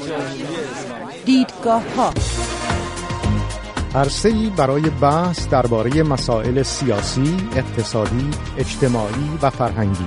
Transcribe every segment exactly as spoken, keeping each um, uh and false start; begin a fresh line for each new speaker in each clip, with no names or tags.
دیدگاه‌ها
عرصه‌ای برای بحث درباره مسائل سیاسی، اقتصادی، اجتماعی و فرهنگی.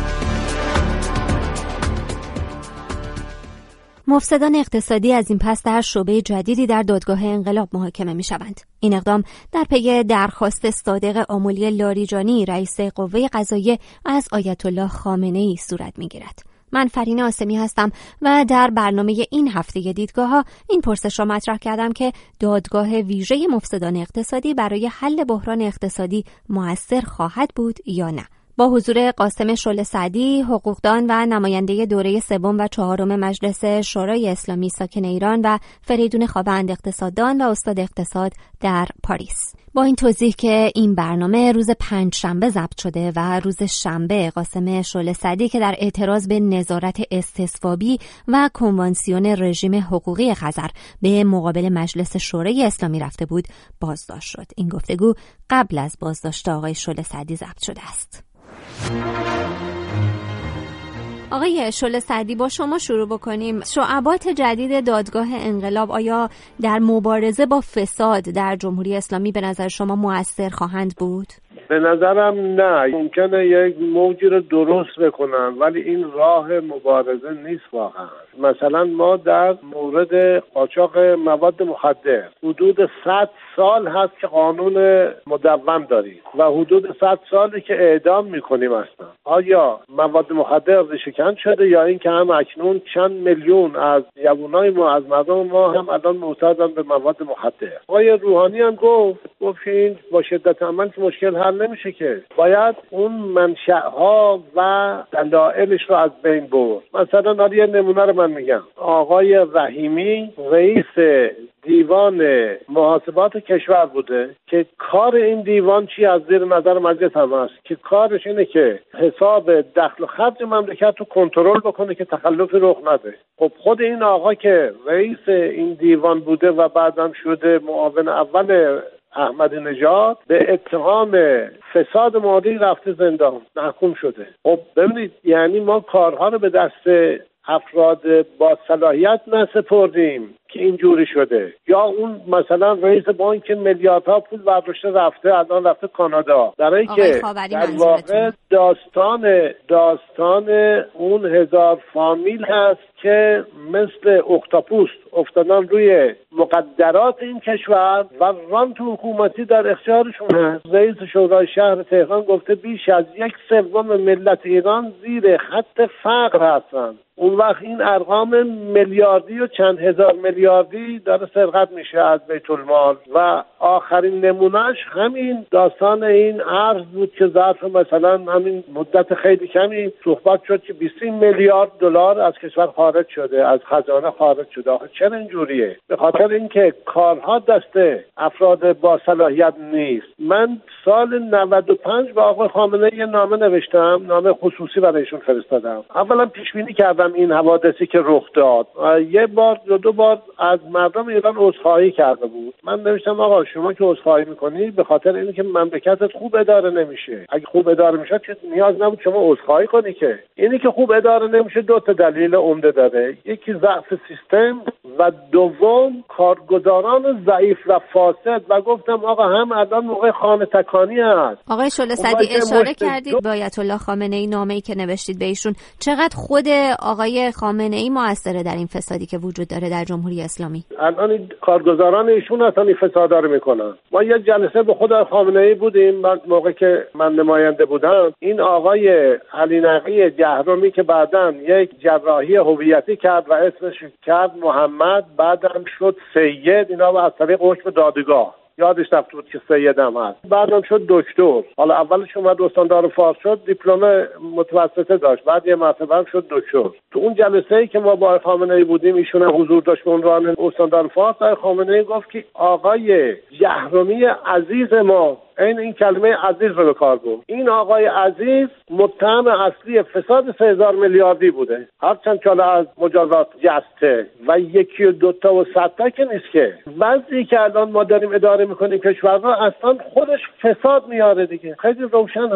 مفسدان اقتصادی از این پس در شعبه جدیدی در دادگاه انقلاب محاکمه می شوند. این اقدام در پی درخواست صادق آملی لاریجانی رئیس قوه قضاییه از آیت الله خامنه‌ای صورت می گیرد. من فرینه آسمی هستم و در برنامه این هفته دیدگاه‌ها این پرسش را مطرح کردم که دادگاه ویژه مفسدان اقتصادی برای حل بحران اقتصادی مؤثر خواهد بود یا نه. با حضور قاسم شعله سعدی، حقوقدان و نماینده دوره سوم و چهارم مجلس شورای اسلامی ساکن ایران و فریدون خوابند اقتصاددان و استاد اقتصاد در پاریس. با این توضیح که این برنامه روز پنج شنبه ضبط شده و روز شنبه قاسم شعله سعدی که در اعتراض به نظارت استصوابی و کنوانسیون رژیم حقوقی خزر به مقابل مجلس شورای اسلامی رفته بود بازداشت شد. این گفتگو قبل از بازداشت آقای شعله سعدی ضبط شده است. آقای شعله سعدی، با شما شروع بکنیم. شعبات جدید دادگاه انقلاب آیا در مبارزه با فساد در جمهوری اسلامی به نظر شما مؤثر خواهند بود؟
به نظرم نه. ممکنه یک موجی رو درست بکنن ولی این راه مبارزه نیست واقعا. مثلا ما در مورد قاچاق مواد مخدر حدود صد سال هست که قانون مدون داریم و حدود صد سالی که اعدام میکنیم اصلا. آیا مواد مخدر ریشه‌کن شده یا این که هم اکنون چند میلیون از جوانای ما از مردم ما هم الان معتادن به مواد مخدر؟ آقای روحانی هم گفت گفت این با شدت عمل که مشکل حل نمیشه، که باید اون منشأها و دلایلش رو از بین برد. مثلا حالا یه نمونه رو من میگم. آقای رحیمی رئیس دیوان محاسبات کشور بوده که کار این دیوان چی از زیر نظر مجلس هم هست که کارش اینه که حساب دخل و خرج مملکت رو کنترل بکنه که تخلفی رخ نده. خب خود این آقا که رئیس این دیوان بوده و بعدم شده معاون اول احمدی نژاد به اتهام فساد مالی رفته زندان محکوم شده. خب ببینید، یعنی ما کارها رو به دست افراد با صلاحیت نسپردیم که اینجوری شده. یا اون مثلا رئیس بانک میلیاردها پول برداشته رفته الان رفته کانادا، برای که در واقع داستان داستان اون هزار فامیل هست که مثل اختاپوس افتادن روی مقدرات این کشور و رانت حکومتی در اختیارشون هست. رئیس شورای شهر تهران گفته بیش از یک سوم ملت ایران زیر خط فقر هستن. اون وقت این ارقام میلیاردی و چند هزار میلیاردی داره سرقت میشه از بیت المال. و آخرین نمونهش همین داستان این ارز بود که ظرف مثلا همین مدت خیلی کمی صحبت شد که بیست میلیارد دلار از کشور خارج شده، از خزانه خارج شده. آخه چرا اینجوریه؟ به خاطر اینکه کارها دست افراد با صلاحیت نیست. من سال نود و پنج با آقای خامنه‌ای یه نامه نوشتم، نامه خصوصی برایشون فرستادم. اولا پیش بینی کردم این حوادثی که رخ داد. یه بار دو دو بار از مردم ایران عذرخواهی کرده بود. من نوشتم آقا شما که عذرخواهی میکنی به خاطر اینکه مملکتت خوب اداره نمیشه. اگه خوب اداره میشد که نیاز نبود شما عذرخواهی کنی. که اینی که خوب اداره نمیشه دو تا دلیل عمده داره. یکی ضعف سیستم و دوم کارگزاران ضعیف و فاسد. و گفتم آقا هم الان موقع خانه تکانی هست.
آقای شعله سعدی اشاره کردید به آیت الله خامنه‌ای نامه‌ای که نوشتید به ایشون. چقدر خود آقای خامنه‌ای موثره در این فسادی که وجود داره در جمهوری اسلامی؟
الان این کارگزاران ایشون اصلا این فسادا رو میکنن. ما یه جلسه به خود خامنه‌ای بودیم بعد موقع که من نماینده بودم. این آقای علی نقی جهرمی که بعداً یک جراحی هویتی کرد و اسمش کرد محمد، بعدم شد سید، اینا از طریق حکم دادگاه یادش رفته بود که سیدم هست. بعدم شد دکتر. حالا اولش اومد استاندار فارس شد، دیپلم متوسطه داشت، بعد یه مرتبه هم شد دکتر. تو اون جلسه‌ای که ما با خامنه‌ای بودیم ایشون هم حضور داشت به عنوان استاندار فارس. خامنه‌ای گفت که آقای جهرمی عزیز ما، این این کلمه عزیز رو به کار برد، این آقای عزیز متهم اصلی فساد سه هزار میلیاردی بوده، هرچند که از مجازات جسته و یکی و دوتا و صد تا که نیست. که وضعی که الان ما داریم اداره میکنیم کشور رو اصلا خودش فساد میاره دیگه، خیلی روشن هست.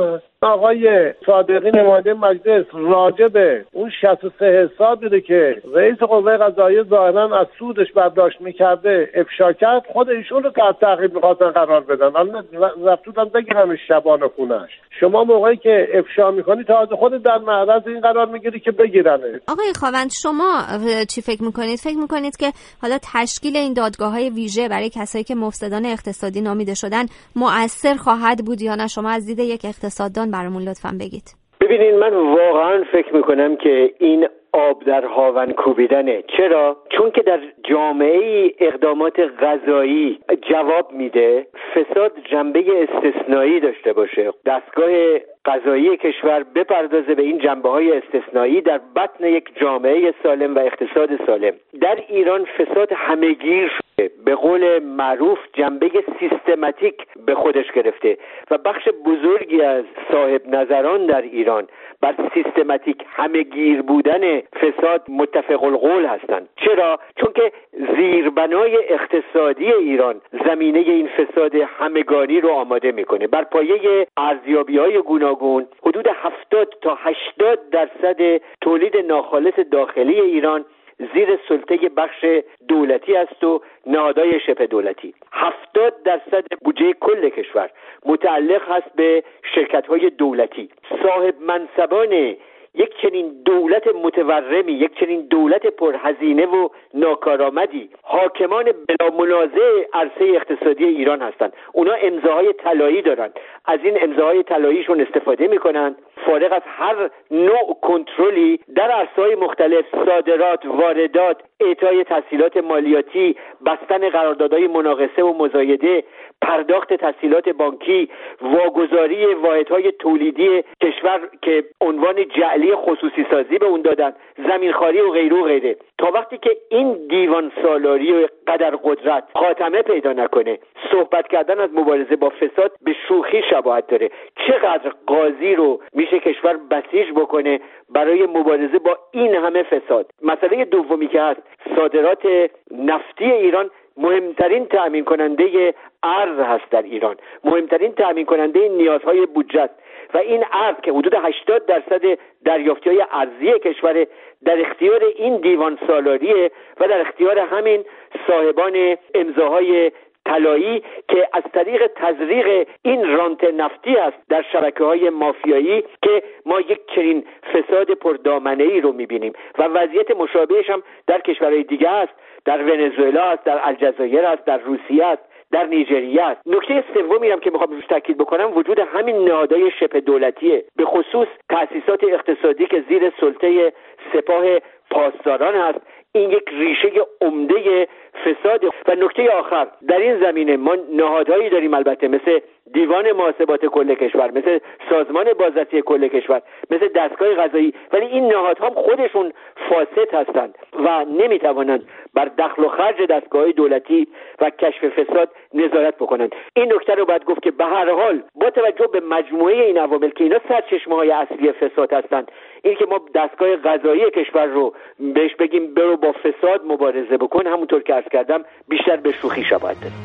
آقای صادقی نماینده مجلس راجع به اون شصت و سه حسابی که رئیس قوه قضاییه ظاهرا از سودش برداشت میکرده افشا کرد، خود ایشون رو تحت تعقیب میخواستن قرار بدن. الان رفتودن بگیرن شبانه خونش. شما موقعی که افشا میکنی تازه خودت در معرض این قرار میگیری که بگیرنه.
آقای خاوند شما چی فکر میکنید؟ فکر میکنید که حالا تشکیل این دادگاه‌های ویژه برای کسایی که مفسدان اقتصادی نامیده شدن مؤثر خواهد بود یا نه؟ شما از دید یک اقتصاددان برامون لطفاً بگید.
ببینید، من واقعا فکر میکنم که این آب در هاون کوبیدنه. چرا؟ چون که در جامعه اقدامات قضایی جواب میده فساد جنبه استثنایی داشته باشه، دستگاه قضایی کشور بپردازه به این جنبه‌های استثنایی در بطن یک جامعه سالم و اقتصاد سالم. در ایران فساد همه‌گیر شده، به قول معروف جنبه سیستماتیک به خودش گرفته و بخش بزرگی از صاحب نظران در ایران بر سیستماتیک همه‌گیر بودن فساد متفق القول هستند. چرا؟ چون که زیربنای اقتصادی ایران زمینه این فساد همگانی رو آماده میکنه. بر پایه ارزیابی‌های گوناگون حدود هفتاد تا هشتاد درصد تولید ناخالص داخلی ایران زیر سلطه بخش دولتی است و نهادهای شبه دولتی. هفتاد درصد بودجه کل کشور متعلق هست به شرکت‌های دولتی. صاحب منصبان یک چنین دولت متورمی، یک چنین دولت پرهزینه و ناکارآمدی حاکمان بلا منازع عرصه اقتصادی ایران هستند. اونا امضاهای طلایی دارن، از این امضاهای طلاییشون استفاده میکنن، فارغ از هر نوع کنترلی در عرصه‌های مختلف، صادرات، واردات، اعطای تسهیلات مالیاتی، بستن قراردادهای مناقصه و مزایده، پرداخت تسهیلات بانکی، واگذاری واحدهای تولیدی کشور که عنوان جعلی خصوصی سازی به اون دادن، زمینخواری و غیره و غیره. تا وقتی که این دیوان سالاری و قدر قدرت خاتمه پیدا نکنه، صحبت کردن از مبارزه با فساد به شوخی شباهت داره. چقدر قاضی رو میشه کشور بسیج بکنه برای مبارزه با این همه فساد؟ مسئله دومی که هست، صادرات نفتی ایران مهمترین تأمین کننده ارز هست در ایران، مهمترین تأمین کننده نیازهای بودجه است و این ارز که حدود هشتاد درصد دریافتی‌های ارزی کشور در اختیار این دیوان سالاریه و در اختیار همین صاحبان امضاهای طلایی که از طریق تزریق این رانت نفتی است در شبکه‌های مافیایی که ما یک چنین فساد پردامنه‌ای رو می‌بینیم و وضعیت مشابهش هم در کشورهای دیگه است، در ونزوئلا است، در الجزایر است، در روسیه است، در نیجریه است. نکته سومی هم که میخوام روش تاکید بکنم وجود همین نهادهای شبه دولتیه، به خصوص تأسیسات اقتصادی که زیر سلطه سپاه پاسداران است. این یک ریشه عمده فساد. و نکته آخر، در این زمینه ما نهادهایی داریم البته مثل دیوان محاسبات کل کشور، مثل سازمان بازرسی کل کشور، مثل دستگاه قضایی، ولی این نهادها هم خودشون فاسد هستند و نمیتوانند بر دخل و خرج دستگاه دولتی و کشف فساد نظارت بکنند. این نکته رو باید گفت که به هر حال با توجه به مجموعه این عوامل که اینا سرچشمه‌های اصلی فساد هستند، این که ما دستگاه قضایی کشور رو بهش بگیم برو با فساد مبارزه بکن، همونطور که عرض کردم بیشتر به شوخی شباهت داره.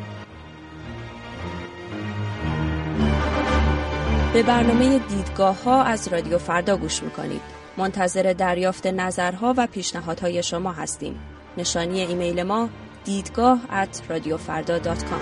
به برنامه دیدگاه‌ها از رادیو فردا گوش می‌کنید. منتظر دریافت نظرها و پیشنهادهای شما هستیم. نشانی ایمیل ما دیدگاه ات رادیو فردا دات کام.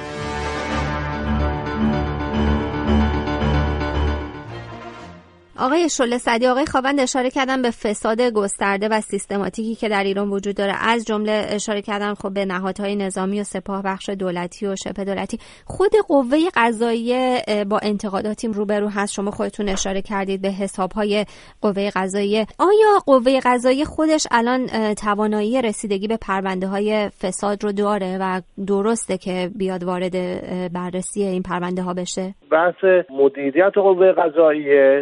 آقای شله سعدی، آقای خاوند اشاره کردن به فساد گسترده و سیستماتیکی که در ایران وجود داره، از جمله اشاره کردن خب به نهادهای نظامی و سپاه بخش دولتی و شبه دولتی. خود قوه قضاییه با انتقاداتی روبرو هست. شما خودتون اشاره کردید به حسابهای قوه قضاییه. آیا قوه قضاییه خودش الان توانایی رسیدگی به پرونده های فساد رو داره و درسته که بیاد وارد بررسی این پرونده ها بشه؟
بحث مدیریت قوه قضاییه با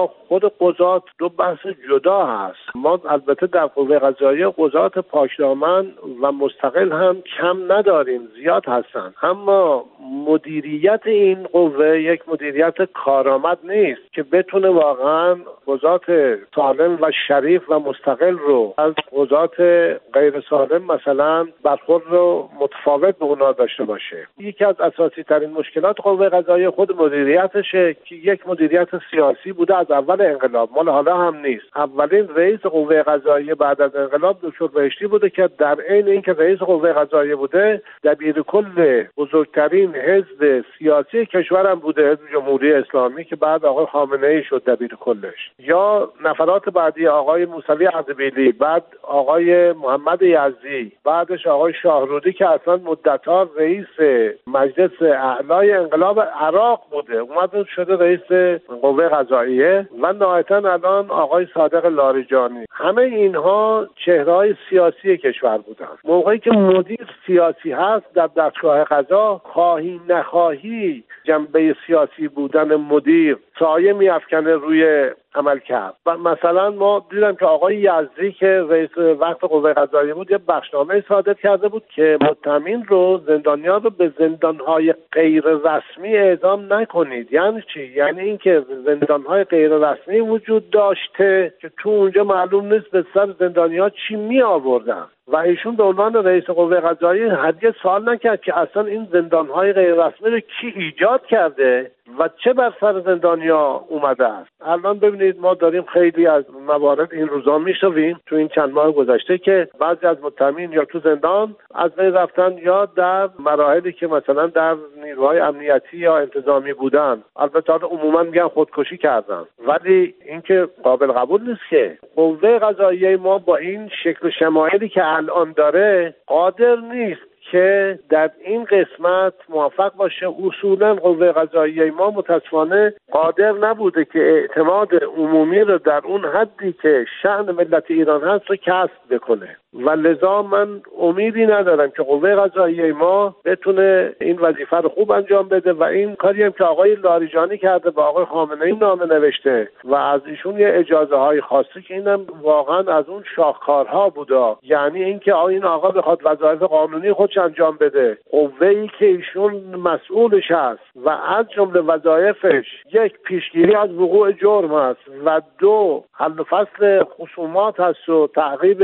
یا خود قضات دو بحث جدا هست. ما البته در قوه قضاییه قضات پاکدامن و مستقل هم کم نداریم، زیاد هستن، اما مدیریت این قوه یک مدیریت کارآمد نیست که بتونه واقعا قضات سالم و شریف و مستقل رو از قضات غیر سالم مثلا برخورد رو متفاوت به اونا داشته باشه. یکی از اساسی ترین مشکلات قوه قضاییه خود مدیریتشه که یک مدیریت سیاسی بوده از اول انقلاب، مال حالا هم نیست. اولین رئیس قوه قضاییه بعد از انقلاب دکتر بهشتی بوده که در عین اینکه رئیس قوه قضاییه بوده دبیر کل بزرگترین حزب سیاسی کشورم بوده، حزب جمهوری اسلامی، که بعد آقای خامنه‌ای شد دبیر کلش. یا نفرات بعدی آقای موسوی اردبیلی، بعد آقای محمد یزدی، بعدش آقای شاهرودی که اصلا مدت‌ها رئیس مجلس اعلای انقلاب عراق بوده، اومد شده رئیس قوه قضاییه، و نهایتاً الان آقای صادق لاریجانی. همه اینها چهره‌های سیاسی کشور بودن. موقعی که مدیر سیاسی هست در دستگاه قضا، خواهی نخواهی جنبه سیاسی بودن مدیر سایه می‌افکنه روی عمل کرد. و مثلا ما دیدم که آقای یزدی که رئیس وقت قوه قضاییه بود یه بخشنامه صادر کرده بود که متهمین رو، زندانیان رو به زندان‌های غیر رسمی اعدام نکنید. یعنی چی؟ یعنی اینکه زندان‌های غیر رسمی وجود داشته که تو اونجا معلوم نیست به سر زندانیان چی می آوردن. و ایشون به عنوان رئیس قوه قضاییه هرگز سوال نکرد که اصلا این زندان‌های غیر رسمی رو کی ایجاد کرده و چه بر سر زندانیا اومده است. الان ببینید ما داریم خیلی از موارد این روزا میشنویم تو این چند ماه گذشته که بعضی از متهمین یا تو زندان از بین رفتن یا در مراحلی که مثلا در نیروهای امنیتی یا انتظامی بودن، البته عموما میگن خودکشی کردن، ولی اینکه قابل قبول نیست که قوه قضاییه ما با این شکل و شمایلی که الان داره قادر نیست که در این قسمت موفق باشه. اصولا قوه قضاییه ما متاسفانه قادر نبوده که اعتماد عمومی رو در اون حدی که شأن ملت ایران هست رو کسب بکنه، و لذا من امیدی ندارم که قوه قضاییه ما بتونه این وظیفه رو خوب انجام بده. و این کاری هم که آقای لاریجانی کرده با آقای خامنه‌ای نامه نوشته و از ایشون یه اجازه های خواسته که اینم واقعا از اون شاهکارها بوده، یعنی اینکه این آقا بخواد وظایف قانونی خودش انجام بده، قوه‌ای که ایشون مسئولش هست و از جمله وظایفش یک پیشگیری از وقوع جرم است و دو حل و فصل خصومات هست و تعقیب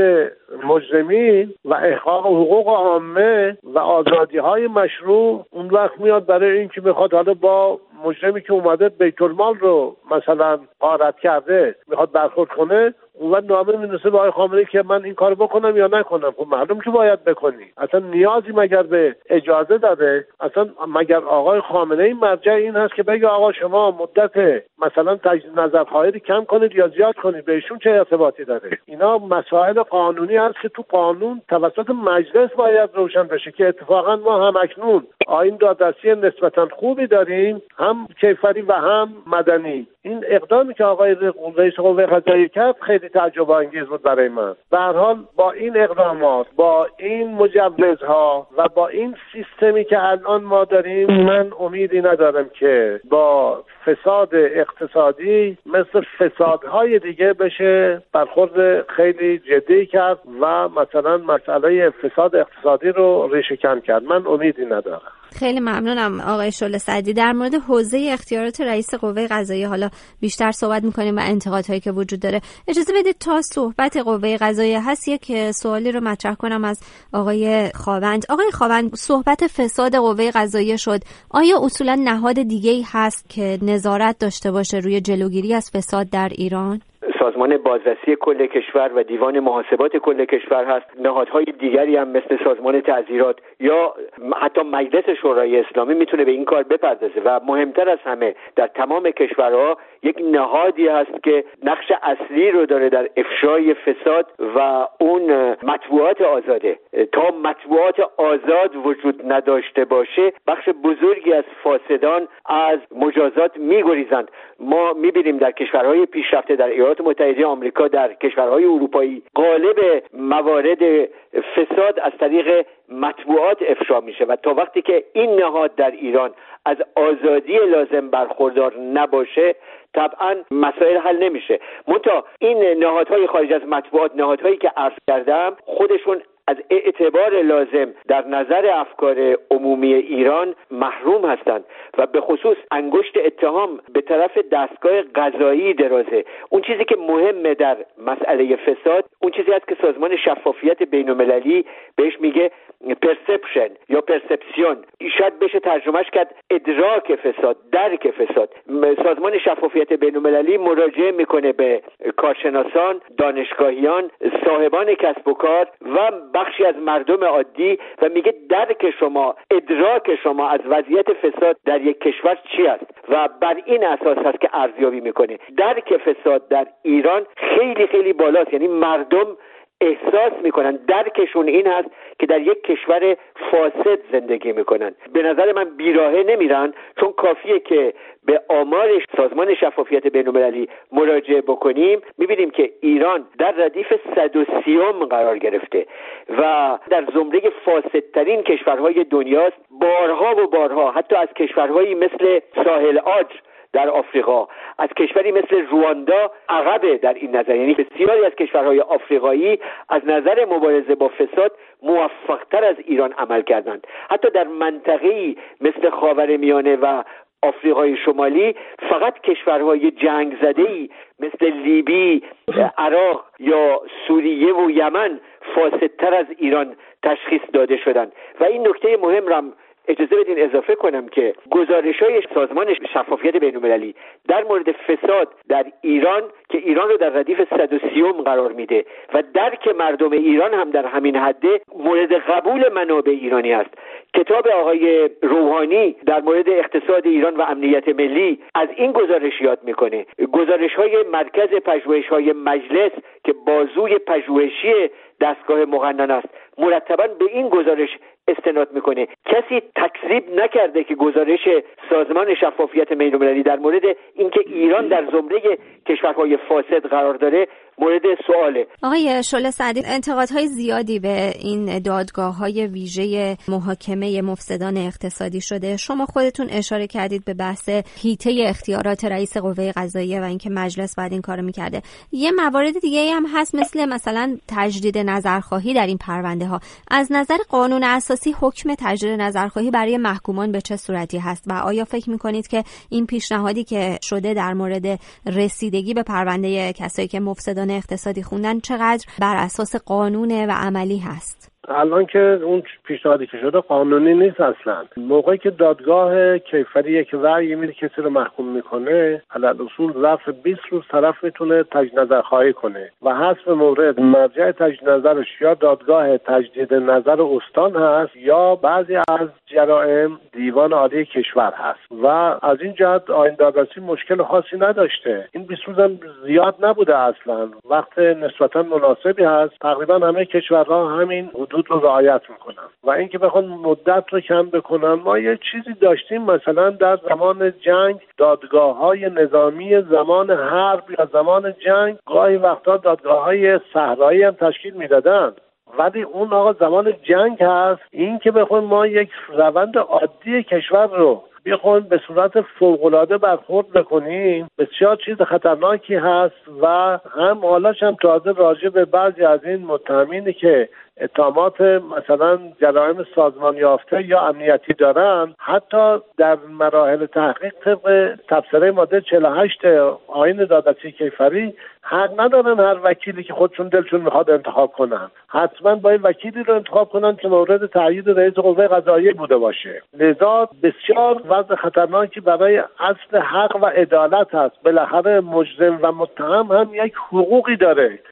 مجرمین و احقاق حقوق عامه و آزادی‌های مشروع، اون وقت میاد برای اینکه میخواد حالا با مجرمی که اومده بیت المال رو مثلا غارت کرده میخواد برخورد کنه، اون وقت نامه می‌نویسه به آقای خامنه‌ای که من این کارو بکنم یا نکنم. خب معلوم که باید بکنی. اصلا نیازی مگر به اجازه داره؟ اصلا مگر آقای خامنه‌ای مرجع این هست که بگه آقا شما مدت مثلا تجدید نظرخواهی کم کنید یا زیاد کنید؟ به ایشون چه ارتباطی داره؟ اینا مسائل قانونی هست که تو قانون توسط مجلس باید روشن بشه که اتفاقا ما هم اکنون آیین دادرسی نسبتا خوبی داریم، هم کیفری و هم مدنی. این اقدامی که آقای رئیس قوه قضاییه کرد خیلی تعجب انگیز بود برای من. به هر حال با این اقدامات، با این مجوزها و با این سیستمی که الان ما داریم، من امیدی ندارم که با فساد اقتصادی مثل فسادهای دیگه بشه برخورد خیلی جدی کرد و مثلا مسئله فساد اقتصادی رو ریشه کن کرد. من امیدی ندارم.
خیلی ممنونم آقای شعله سعدی. در مورد حوزه اختیارات رئیس قوه قضاییه حالا بیشتر صحبت می‌کنیم و انتقادهایی که وجود داره. اجازه بدید تا صحبت قوه قضاییه هست یک سوالی رو مطرح کنم از آقای خاوند. آقای خاوند، صحبت فساد قوه قضاییه شد. آیا اصولا نهاد دیگه‌ای هست که نظارت داشته باشه روی جلوگیری از فساد در ایران؟
سازمان بازرسی کل کشور و دیوان محاسبات کل کشور هست. نهادهای دیگری هم مثل سازمان تعزیرات یا حتی مجلس شورای اسلامی میتونه به این کار بپردازه. و مهمتر از همه در تمام کشورها یک نهادی هست که نقش اصلی رو داره در افشای فساد و اون مطبوعات آزاده. تا مطبوعات آزاد وجود نداشته باشه، بخش بزرگی از فاسدان از مجازات میگریزند. ما میبینیم در کشورهای پیشرفته، در ایالات متحده آمریکا در کشورهای اروپایی غالب موارد فساد از طریق مطبوعات افشا میشه و تا وقتی که این نهاد در ایران از آزادی لازم برخوردار نباشه طبعا مسائل حل نمیشه. منتها این نهادهای خارج از مطبوعات، نهادهایی که عرض کردم، خودشون از اعتبار لازم در نظر افکار عمومی ایران محروم هستند و به خصوص انگشت اتهام به طرف دستگاه قضایی درازه. اون چیزی که مهمه در مسئله فساد اون چیزی است که سازمان شفافیت بین‌المللی بهش میگه پرسپشن یا پرسپسیون، شاید بشه ترجمهش کرد ادراک فساد، درک فساد. سازمان شفافیت بین‌المللی مراجعه میکنه به کارشناسان، دانشگاهیان، صاحبان کسب و کار و بخشی از مردم عادی و میگه درک شما، ادراک شما از وضعیت فساد در یک کشور چی است و بر این اساس هست که ارزیابی میکنه. درک فساد در ایران خیلی خیلی بالاست، یعنی مردم احساس میکنن، درکشون این هست که در یک کشور فاسد زندگی میکنن. به نظر من بیراهه نمیرن، چون کافیه که به آمار سازمان شفافیت بین‌المللی مراجعه بکنیم میبینیم که ایران در ردیف صد و سیوم قرار گرفته و در زمره فاسدترین کشورهای دنیاست. بارها و بارها حتی از کشورهایی مثل ساحل عاج در آفریقا، از کشوری مثل رواندا عقبه در این نظر، یعنی بسیاری از کشورهای آفریقایی از نظر مبارزه با فساد موفقتر از ایران عمل کردند. حتی در منطقه‌ای مثل خاورمیانه و آفریقای شمالی فقط کشورهای جنگ زده‌ای مثل لیبی، عراق یا سوریه و یمن فاسدتر از ایران تشخیص داده شدند. و این نکته مهم را اجازه بدین اضافه کنم که گزارش‌های سازمان شفافیت بین‌المللی در مورد فساد در ایران که ایران رو در ردیف صد و سیوم قرار میده و درک مردم ایران هم در همین حده مورد قبول منابع ایرانی است. کتاب آقای روحانی در مورد اقتصاد ایران و امنیت ملی از این گزارش یاد میکنه. گزارش‌های مرکز پژوهش‌های مجلس که بازوی پژوهشی دستگاه مقننه است مرتباً به این گزارش استناد میکنه. کسی تکذیب نکرده که گزارش سازمان شفافیت بین‌المللی در مورد اینکه ایران در زمره کشورهای فاسد قرار داره مورد سواله.
آقای شعله سعدی، انتقادهای زیادی به این دادگاه‌های ویژه محاکمه مفسدان اقتصادی شده. شما خودتون اشاره کردید به بحث حیطه اختیارات رئیس قوه قضاییه و اینکه مجلس باید این کارو میکرده. یه موارد دیگه هم هست مثل مثلا تجدید نظرخواهی در این پرونده ها. از نظر قانون اساسی حکم تجدید نظرخواهی برای محکومان به چه صورتی هست و آیا فکر میکنید که این پیشنهادی که شده در مورد رسیدگی به پرونده کسایی که مفسدان اقتصادی خوندن چقدر بر اساس قانونه و عملی هست؟
الان که اون پیشنهادی که شده قانونی نیست اصلا. موقعی که دادگاه کیفری که رأی میده کسی رو محکوم میکنه، علل اصول ظرف بیست روز طرف میتونه تجدید نظرخواهی کنه و حسب مورد مرجع تجدید نظرش یا دادگاه تجدید نظر استان هست یا بعضی از جرائم دیوان عالی کشور هست و از این جهت آیین دادرسی مشکل خاصی نداشته. این بیست روز هم زیاد نبوده اصلا، وقت نسبتا مناسبی هست. تقریبا همه کشورها همین حدود رو رعایت میکنن و اینکه بخوان مدت رو کم بکنن. ما یه چیزی داشتیم مثلا در زمان جنگ دادگاه‌های نظامی زمان حرب یا زمان جنگ گاهی وقتا دادگاه‌های صحرایی هم تشکیل میدادن، ولی اون آقا زمان جنگ هست. این که بخوان ما یک روند عادی کشور رو بخوان به صورت فوق‌العاده برخورد بکنیم بسیار چیز خطرناکی هست و هم حالاش هم تازه راجع به بعضی از این متهمینی که اتهامات مثلا جرایم سازمان یافته یا امنیتی دارن، حتی در مراحل تحقیق طبق تبصره ماده چهل و هشت آیین دادرسی کیفری حق ندارن هر وکیلی که خودشون دلشون میخواد انتخاب کنن. حتما باید وکیلی رو انتخاب کنن که مورد تایید رئیس قوه قضاییه بوده باشه. لذا بسیار وضع خطرناکی برای اصل حق و عدالت هست. بالاخره مجرم و متهم هم یک حقوقی داره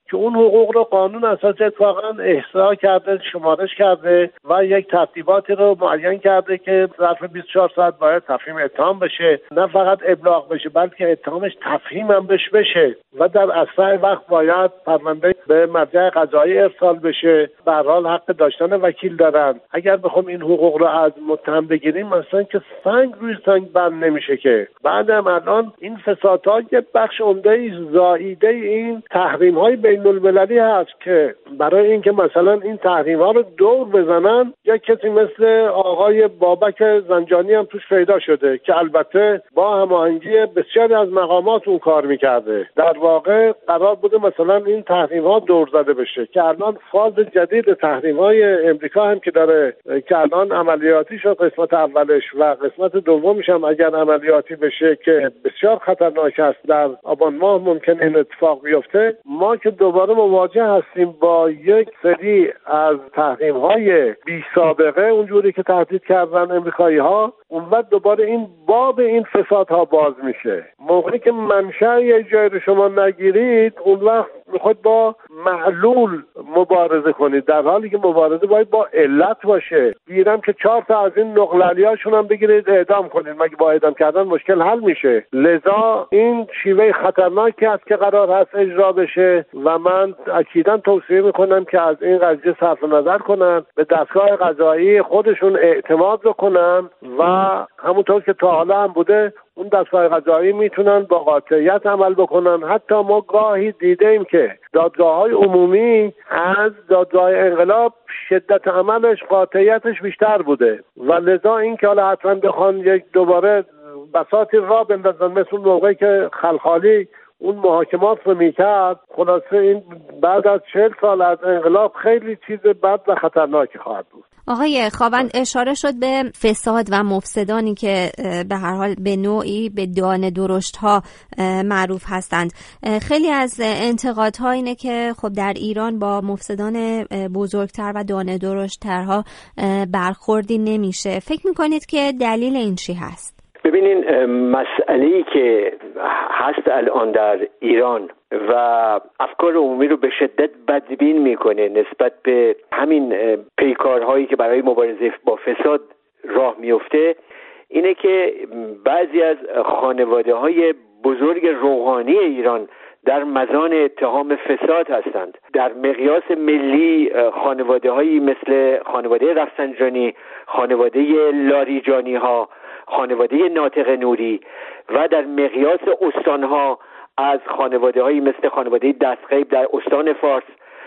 که اون حقوق رو قانون اساسی اتفاقا احصا کرده، شمارش کرده و یک ترتیباتی رو معین کرده که ظرف بیست و چهار ساعت باید تفهیم اتهام بشه، نه فقط ابلاغ بشه بلکه اتهامش تفهیم هم بش بشه و در اسرع وقت باید پرونده به مرجع قضایی ارسال بشه. به هر حال حق داشتن وکیل دارن. اگر بخوام این حقوق رو از متهم بگیریم مثلا که سنگ روی سنگ بند نمیشه که. بعدم الان این فسادها یه بخش عمده زائیده این تحریم های بین المللی هست که برای اینکه مثلا این تحریم ها رو دور بزنن یک کسی مثل آقای بابک زنجانی هم توش پیدا شده که البته با هماهنگی بسیاری از مقامات اون کار میکرده. در واقع قرار بوده مثلا این تحریم ها دور زده بشه که الان فاز جدید تحریم های امریکا هم که داره که الان عملیاتی شد قسمت اولش و قسمت دومش هم اگر عملیاتی بشه که بسیار خطرناک است، در آبان ماه ممکن این اتفاق بیفته. ما که دوباره مواجه هستیم با یک سری از تحریم های بی سابقه اونجوری که تهدید کردن امریکایی ها، اون وقت دوباره این باب این فسادها باز میشه. موقعی که منشأ یه جای رو شما نگیرید اون وقت میخواد با معلول مبارزه کنید، در حالی که مبارزه باید با علت باشه. گیرم که چهار تا از این نقللیاشون هم بگیرید اعدام کنید، مگه با اعدام کردن مشکل حل میشه؟ لذا این شیوه خطرناکی است که قرار هست اجرا بشه و من اکیداً توصیه میکنم که از این قضیه صرف نظر کنن، به دستگاه قضایی خودشون اعتماد بکنن و همونطور که تا حالا هم بوده اون دستگاه قضایی میتونن با قاطعیت عمل بکنن. حتی ما گاهی دیدیم که دادگاه‌های عمومی از دادگاه انقلاب شدت عملش قاطعیتش بیشتر بوده و لذا این که حالا حتما بخوان یک دوباره بساطی را بندازن مثل اون موقعی که خلخالی اون محاکمات رو میکرد، خلاصه این بعد از چهل سال از انقلاب خیلی چیز بد و خطرناکی خواهد بود.
آقای خاوند اشاره شد به فساد و مفسدانی که به هر حال به نوعی به دانه درشت ها معروف هستند. خیلی از انتقادها اینه که خب در ایران با مفسدان بزرگتر و دانه درشت ترها برخوردی نمیشه. فکر میکنید که دلیل این چی هست؟
ببینین، مسئله‌ای که هست الان در ایران و افکار عمومی رو به شدت بدبین میکنه نسبت به همین پیکارهایی که برای مبارزه با فساد راه میفته اینه که بعضی از خانواده‌های بزرگ روحانی ایران در مزان اتهام فساد هستند. در مقیاس ملی خانواده‌هایی مثل خانواده رفسنجانی، خانواده لاریجانی ها، خانواده ناطق نوری و در مقیاس استانها از خانواده‌هایی مثل خانواده دستغیب در استان فارس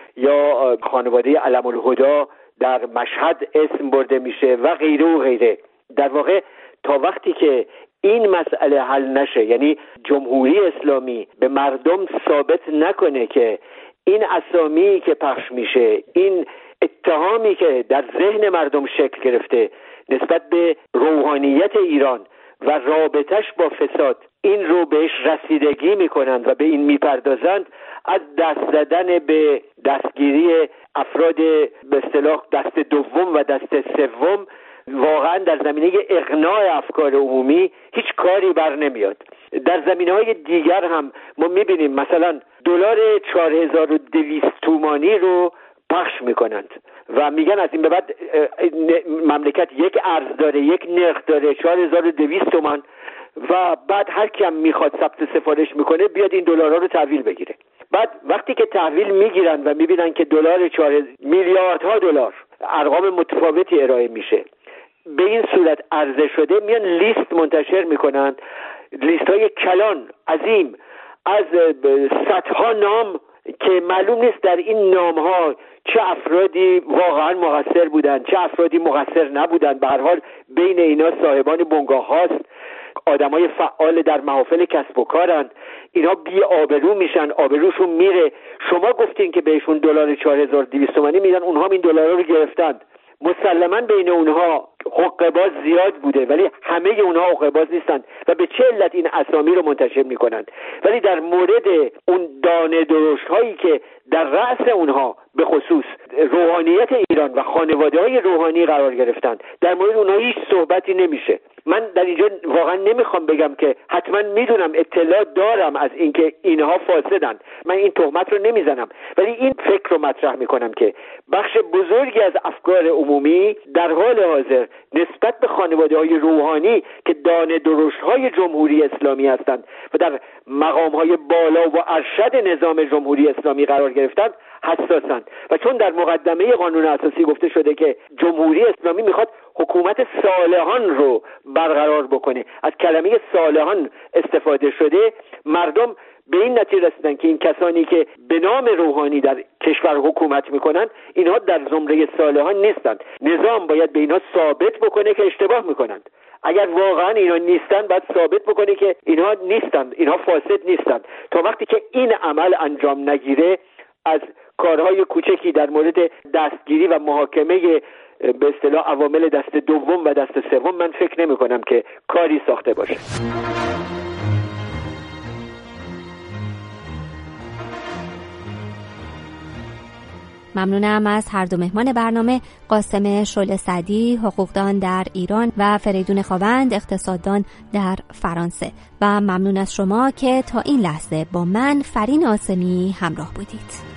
یا خانواده علم الهدا در مشهد اسم برده میشه و غیره و غیره. در واقع تا وقتی که این مسئله حل نشه، یعنی جمهوری اسلامی به مردم ثابت نکنه که این اسامی که پخش میشه، این اتهامی که در ذهن مردم شکل گرفته نسبت به روحانیت ایران و رابطش با فساد، این رو بهش رسیدگی میکنند و به این میپردازند، از دست زدن به دستگیری افراد به اصطلاح دست دوم و دست سوم واقعا در زمینه اقناع افکار عمومی هیچ کاری بر نمیاد. در زمینه‌های دیگر هم ما میبینیم مثلا دلار چهار هزار و دویست تومانی رو پخش میکنند و میگن از این به بعد مملکت یک ارز داره، یک نرخ داره، چهار هزار و دویست تومان و بعد هر کی هم میخواد ثبت سفارش میکنه بیاد این دلارها رو تحویل بگیره. بعد وقتی که تحویل میگیرن و میبینن که دلار چهار میلیاردها دلار ارقام متفاوتی ارائه میشه، به این صورت عرضه شده، میان لیست منتشر میکنن، لیست های کلان عظیم از صدها نام که معلوم نیست در این نام ها چه افرادی واقعا مقصر بودن، چه افرادی مقصر نبودن. به هر حال بین اینا صاحبان بنگاه هاست، آدمای فعال در محافل کسب و کارند. اینا بی آبرو میشن، آبروشون میره. شما گفتین که بهشون دلار چهار هزار و دویست تومانی میدن، اونها این دلارا رو گرفتند. مسلماً بین اونها حقه‌باز زیاد بوده ولی همه اونها حقه‌باز نیستند و به چه علت این اسامی رو منتشر میکنند. ولی در مورد اون دانه درشت هایی که در رأس اونها به خصوص روحانیت ایران و خانواده‌های روحانی قرار گرفتند، در مورد اونها هیچ صحبتی نمیشه. من در اینجا واقعا نمیخوام بگم که حتما میدونم، اطلاع دارم از اینکه اینها فاسدن، من این تهمت رو نمیزنم، ولی این فکر رو مطرح میکنم که بخش بزرگی از افکار عمومی در حال حاضر نسبت به خانواده‌های روحانی که دانه درشت‌های جمهوری اسلامی هستند و در مقام‌های بالا و ارشد نظام جمهوری اسلامی قرار گرفتند حساسند. و چون در مقدمه قانون اساسی گفته شده که جمهوری اسلامی میخواد حکومت صالحان رو برقرار بکنه، از کلمه صالحان استفاده شده، مردم به این نتیجه رسیدن که این کسانی که به نام روحانی در کشور حکومت میکنن اینها در زمره صالحان نیستند. نظام باید به اینها ثابت بکنه که اشتباه میکنند. اگر واقعا اینا نیستن باید ثابت بکنه که اینها نیستند، اینها فاسد نیستند. تا وقتی که این عمل انجام نگیره، از کارهای کوچکی در مورد دستگیری و محاکمه به اصطلاح عوامل دست دوم و دست سوم من فکر نمی کنم که کاری ساخته باشه.
ممنونم از هر دو مهمان برنامه، قاسم شعله سعدی، حقوقدان در ایران و فریدون خاوند، اقتصاددان در فرانسه، و ممنون از شما که تا این لحظه با من فرین آسمی همراه بودید.